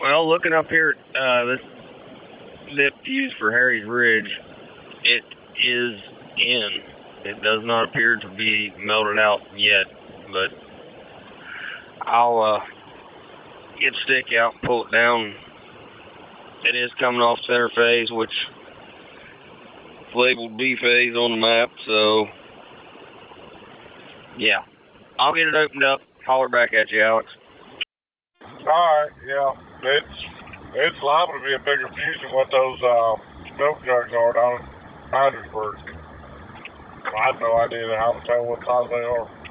Well, looking up here at the fuse for Harry's Ridge, it is in. It does not appear to be melted out yet, but I'll get a stick out and pull it down. It is coming off center phase, which is labeled B phase on the map, so yeah. I'll get it opened up, holler back at you, Alex. Alright, yeah. It's liable to be a bigger fuse than what those milk jugs are down in Heidelberg. I have no idea how to tell what size they are.